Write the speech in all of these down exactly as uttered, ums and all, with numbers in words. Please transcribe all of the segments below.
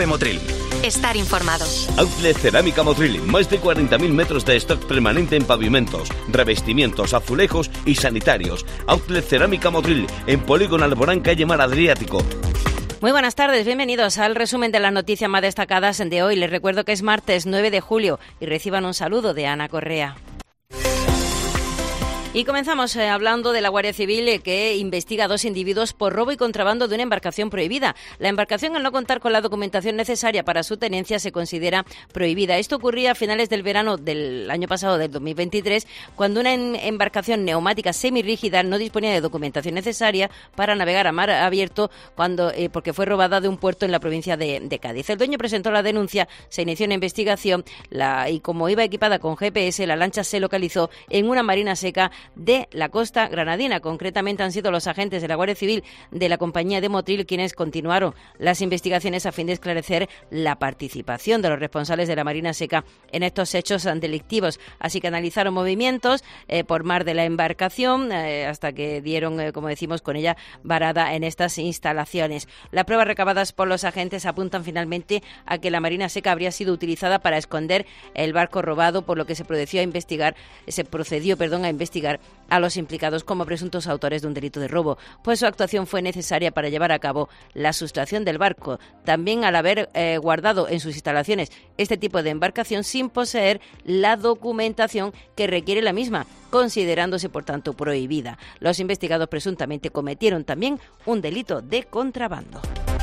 Cope Motril. Estar informado. Outlet Cerámica Motril, más de cuarenta mil metros de stock permanente en pavimentos, revestimientos, azulejos y sanitarios. Outlet Cerámica Motril, en Polígono Alborán, calle Mar Adriático. Muy buenas tardes, bienvenidos al resumen de las noticias más destacadas de hoy. Les recuerdo que es martes nueve de julio y reciban un saludo de Ana Correa. Y comenzamos eh, hablando de la Guardia Civil eh, que investiga a dos individuos por robo y contrabando de una embarcación prohibida. La embarcación, al no contar con la documentación necesaria para su tenencia, se considera prohibida. Esto ocurría a finales del verano del año pasado, del dos mil veintitrés, cuando una en- embarcación neumática semirrígida no disponía de documentación necesaria para navegar a mar abierto cuando eh, porque fue robada de un puerto en la provincia de, de Cádiz. El dueño presentó la denuncia, se inició una investigación la, y como iba equipada con G P S, la lancha se localizó en una marina seca de la costa granadina. Concretamente han sido los agentes de la Guardia Civil de la compañía de Motril quienes continuaron las investigaciones a fin de esclarecer la participación de los responsables de la marina seca en estos hechos delictivos. Así que analizaron movimientos eh, por mar de la embarcación eh, hasta que dieron, eh, como decimos, con ella varada en estas instalaciones. Las pruebas recabadas por los agentes apuntan finalmente a que la marina seca habría sido utilizada para esconder el barco robado, por lo que se procedió a investigar, se procedió, perdón, a investigar a los implicados como presuntos autores de un delito de robo, pues su actuación fue necesaria para llevar a cabo la sustracción del barco. También al haber eh, guardado en sus instalaciones este tipo de embarcación sin poseer la documentación que requiere la misma, considerándose por tanto prohibida. Los investigados presuntamente cometieron también un delito de contrabando.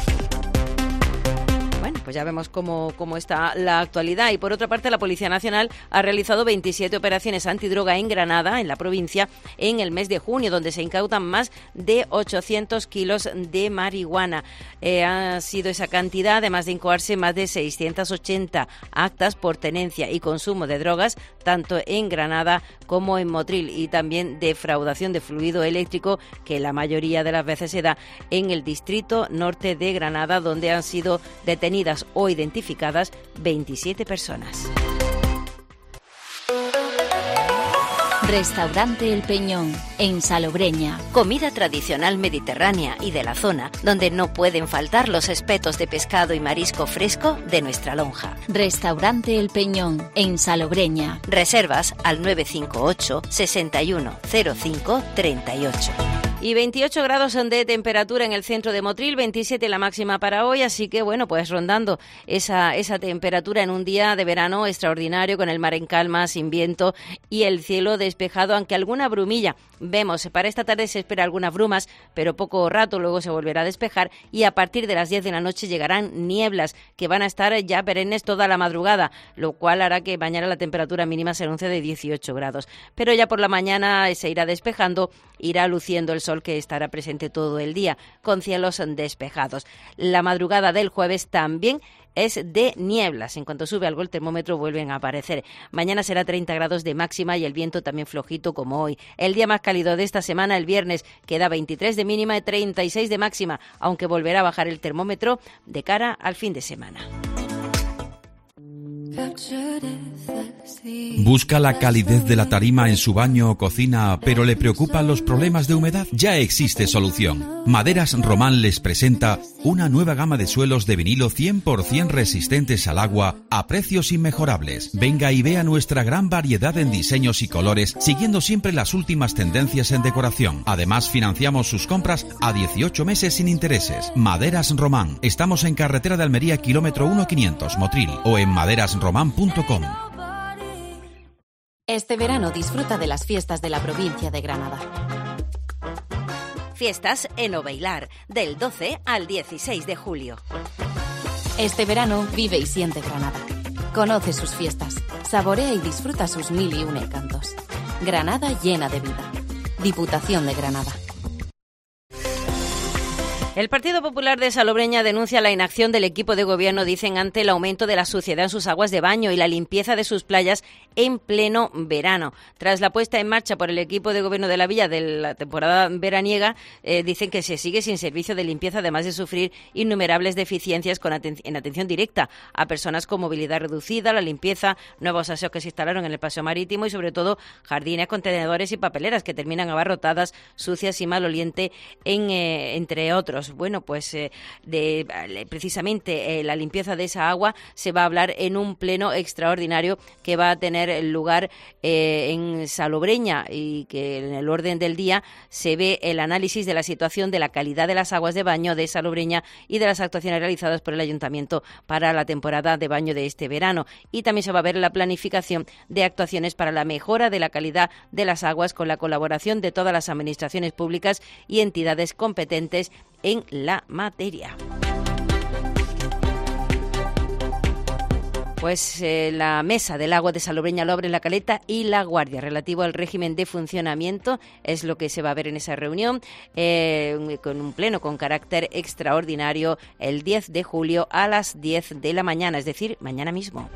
Bueno, pues ya vemos cómo, cómo está la actualidad. Y por otra parte, la Policía Nacional ha realizado veintisiete operaciones antidroga en Granada, en la provincia, en el mes de junio, donde se incautan más de ochocientos kilos de marihuana. Eh, ha sido esa cantidad, además de incoarse más de seiscientas ochenta actas por tenencia y consumo de drogas, tanto en Granada como en Motril, y también defraudación de fluido eléctrico, que la mayoría de las veces se da en el distrito norte de Granada, donde han sido detenidas o identificadas veintisiete personas. Restaurante El Peñón, en Salobreña. Comida tradicional mediterránea y de la zona, donde no pueden faltar los espetos de pescado y marisco fresco de nuestra lonja. Restaurante El Peñón, en Salobreña. Reservas al nueve cinco ocho, sesenta y uno, cero cinco, treinta y ocho. Y veintiocho grados de temperatura en el centro de Motril, veintisiete la máxima para hoy, así que bueno, pues rondando esa, esa temperatura en un día de verano extraordinario, con el mar en calma, sin viento y el cielo despejado, aunque alguna brumilla vemos. Para esta tarde se espera algunas brumas, pero poco rato, luego se volverá a despejar y a partir de las diez de la noche llegarán nieblas que van a estar ya perennes toda la madrugada, lo cual hará que mañana la temperatura mínima se anuncie de dieciocho grados. Pero ya por la mañana se irá despejando, irá luciendo el sol, que estará presente todo el día, con cielos despejados. La madrugada del jueves también es de nieblas. En cuanto sube algo el termómetro vuelven a aparecer. Mañana será treinta grados de máxima y el viento también flojito como hoy. El día más cálido de esta semana, el viernes, queda veintitrés de mínima y treinta y seis de máxima, aunque volverá a bajar el termómetro de cara al fin de semana. ¿Busca la calidez de la tarima en su baño o cocina, pero le preocupan los problemas de humedad? Ya existe solución. Maderas Román les presenta una nueva gama de suelos de vinilo cien por ciento resistentes al agua a precios inmejorables. Venga y vea nuestra gran variedad en diseños y colores, siguiendo siempre las últimas tendencias en decoración. Además, financiamos sus compras a dieciocho meses sin intereses. Maderas Román. Estamos en carretera de Almería, kilómetro uno quinientos, Motril, o en maderas román punto com. Este verano disfruta de las fiestas de la provincia de Granada. Fiestas en Oveilar, del doce al dieciséis de julio. Este verano vive y siente Granada. Conoce sus fiestas, saborea y disfruta sus mil y un encantos. Granada llena de vida. Diputación de Granada. El Partido Popular de Salobreña denuncia la inacción del equipo de gobierno, dicen, ante el aumento de la suciedad en sus aguas de baño y la limpieza de sus playas en pleno verano. Tras la puesta en marcha por el equipo de gobierno de la villa de la temporada veraniega, eh, dicen que se sigue sin servicio de limpieza, además de sufrir innumerables deficiencias con aten- en atención directa a personas con movilidad reducida, la limpieza, nuevos aseos que se instalaron en el paseo marítimo y sobre todo jardines, contenedores y papeleras que terminan abarrotadas, sucias y maloliente, en, eh, entre otros. ayuntamientos. Bueno, pues eh, de precisamente eh, la limpieza de esa agua se va a hablar en un pleno extraordinario que va a tener lugar eh, en Salobreña, y que en el orden del día se ve el análisis de la situación de la calidad de las aguas de baño de Salobreña y de las actuaciones realizadas por el ayuntamiento para la temporada de baño de este verano. Y también se va a ver la planificación de actuaciones para la mejora de la calidad de las aguas, con la colaboración de todas las administraciones públicas y entidades competentes en la materia. Pues eh, la mesa del agua de Salobreña, Lobres, La Caleta y La Guardia, relativo al régimen de funcionamiento, es lo que se va a ver en esa reunión, eh, con un pleno con carácter extraordinario el diez de julio a las diez de la mañana, es decir, mañana mismo.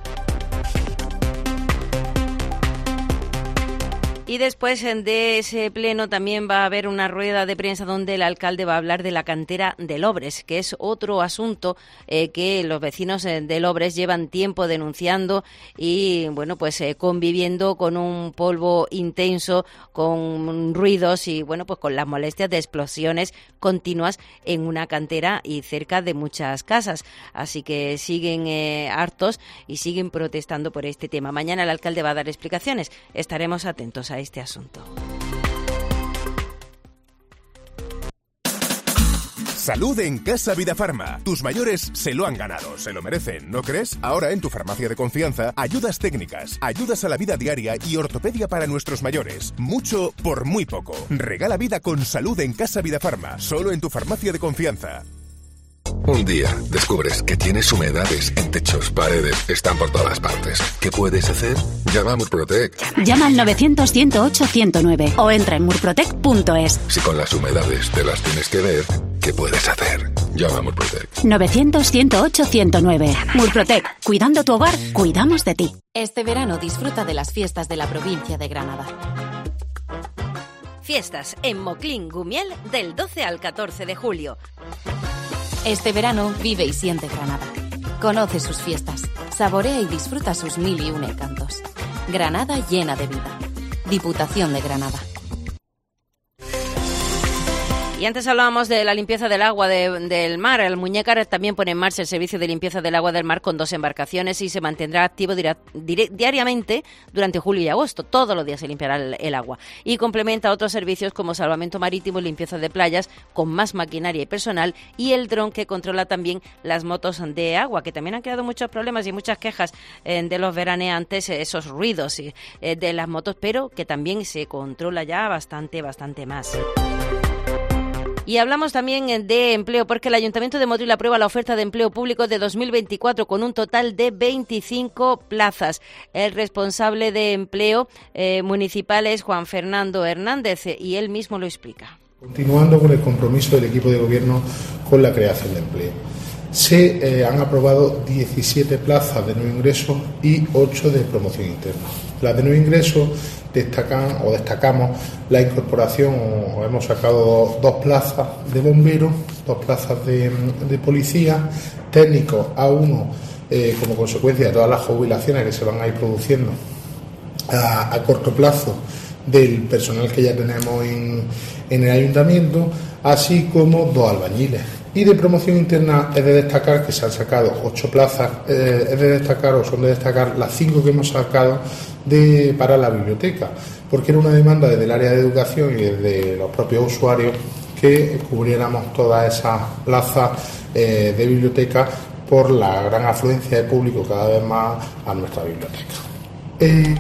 Y después de ese pleno también va a haber una rueda de prensa donde el alcalde va a hablar de la cantera de Lobres, que es otro asunto eh, que los vecinos de Lobres llevan tiempo denunciando y, bueno, pues eh, conviviendo con un polvo intenso, con ruidos y, bueno, pues con las molestias de explosiones continuas en una cantera y cerca de muchas casas. Así que siguen eh, hartos y siguen protestando por este tema. Mañana el alcalde va a dar explicaciones. Estaremos atentos a este asunto. Salud en Casa Vidafarma. Tus mayores se lo han ganado, se lo merecen, ¿no crees? Ahora en tu farmacia de confianza, ayudas técnicas, ayudas a la vida diaria y ortopedia para nuestros mayores. Mucho por muy poco. Regala vida con salud en Casa Vidafarma, solo en tu farmacia de confianza. Un día descubres que tienes humedades en techos, paredes, están por todas partes. ¿Qué puedes hacer? Llama a Murprotec. Llama al novecientos, ciento ocho, ciento nueve o entra en murprotec punto es. Si con las humedades te las tienes que ver, ¿qué puedes hacer? Llama a Murprotec. novecientos, ciento ocho, ciento nueve. Murprotec. Cuidando tu hogar, cuidamos de ti. Este verano disfruta de las fiestas de la provincia de Granada. Fiestas en Moclín Gumiel del doce al catorce de julio. Este verano vive y siente Granada. Conoce sus fiestas, saborea y disfruta sus mil y un encantos. Granada llena de vida. Diputación de Granada. Y antes hablábamos de la limpieza del agua de, del mar. El Muñécar también pone en marcha el servicio de limpieza del agua del mar con dos embarcaciones y se mantendrá activo dira, dire, diariamente durante julio y agosto. Todos los días se limpiará el, el agua. Y complementa otros servicios como salvamento marítimo y limpieza de playas con más maquinaria y personal, y el dron que controla también las motos de agua, que también han creado muchos problemas y muchas quejas eh, de los veraneantes, eh, esos ruidos eh, de las motos, pero que también se controla ya bastante, bastante más. Y hablamos también de empleo, porque el Ayuntamiento de Motril aprueba la oferta de empleo público de dos mil veinticuatro con un total de veinticinco plazas. El responsable de empleo eh, municipal es Juan Fernando Hernández y él mismo lo explica. Continuando con el compromiso del equipo de gobierno con la creación de empleo. Se eh, han aprobado diecisiete plazas de nuevo ingreso y ocho de promoción interna. Las de nuevo ingreso destacan o destacamos la incorporación, o hemos sacado dos, dos plazas de bomberos, dos plazas de, de policía, técnicos A uno eh, como consecuencia de todas las jubilaciones que se van a ir produciendo a, a corto plazo del personal que ya tenemos en, en el ayuntamiento, así como dos albañiles. Y de promoción interna es de destacar que se han sacado ocho plazas, eh, es de destacar o son de destacar las cinco que hemos sacado de, para la biblioteca, porque era una demanda desde el área de educación y desde los propios usuarios que cubriéramos todas esas plazas eh, de biblioteca por la gran afluencia de público cada vez más a nuestra biblioteca. Eh,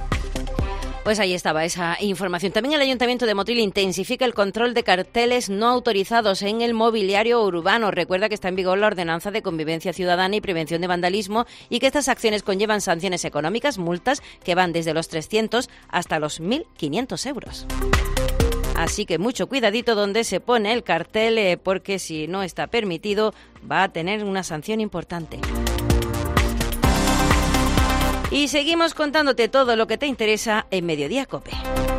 Pues ahí estaba esa información. También el Ayuntamiento de Motril intensifica el control de carteles no autorizados en el mobiliario urbano. Recuerda que está en vigor la Ordenanza de Convivencia Ciudadana y Prevención de Vandalismo y que estas acciones conllevan sanciones económicas, multas que van desde los trescientos hasta los mil quinientos euros. Así que mucho cuidadito donde se pone el cartel, eh, porque si no está permitido va a tener una sanción importante. Y seguimos contándote todo lo que te interesa en Mediodía COPE.